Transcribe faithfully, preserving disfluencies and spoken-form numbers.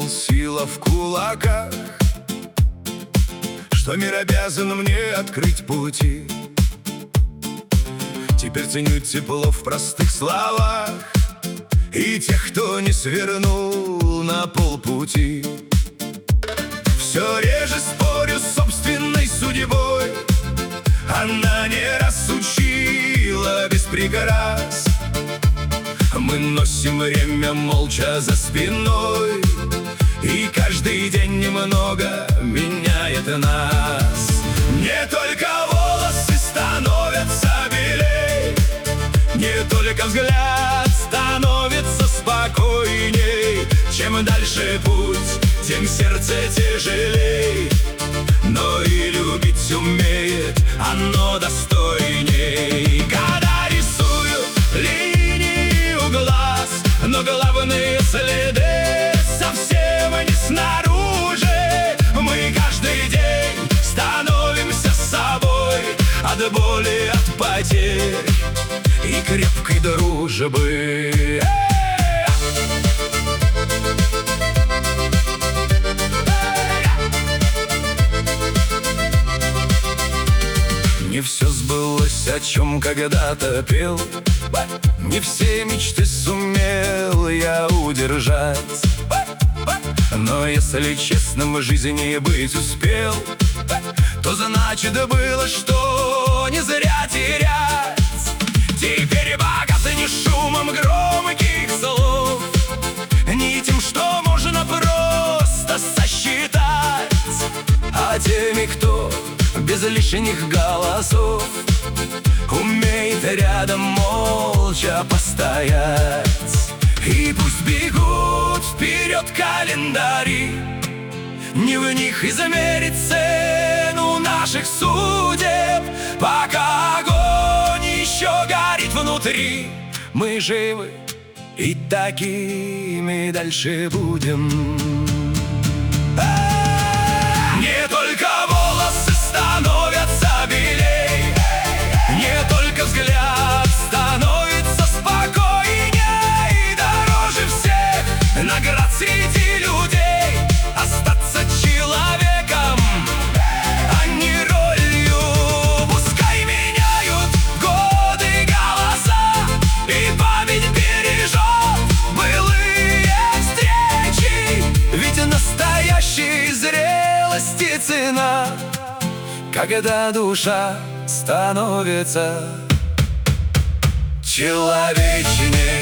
понял, сила в кулаках, что мир обязан мне открыть пути. Теперь ценю тепло в простых словах и тех, кто не свернул на полпути. Все реже спорю с собственной судьбой, она не раз учила без прикрас. Мы носим время молча за спиной, и каждый день немного меняет нас. Не только волосы становятся белей, не только взгляд становится спокойней. Чем дальше путь, тем сердце тяжелей, но и любить умеет оно достойней. Когда рисую линии у глаз, но главные следы совсем не снаружи. Мы каждый день становимся собой от боли, от потерь и крепкой дружбы. Не все сбылось, о чем когда-то пел, не все мечты сумел я удержать. Но если честным в жизни быть успел, то значит было, что не зря терять. Теперь богаты не шумом громких слов, не тем, что можно просто сосчитать, а теми, кто без лишних голосов умеет рядом молча постоять. И пусть бегут вперед календари, не в них измерить цену наших судеб. Пока огонь еще горит внутри, мы живы и такими дальше будем. Не только волосы становятся белей, не только взгляд становится спокойней. Дороже всех наград среди людей остаться человеком, а не ролью. Пускай меняют годы голоса, и память бережет былые встречи. Ведь настоящей зрелости цена, когда душа становится человечнее.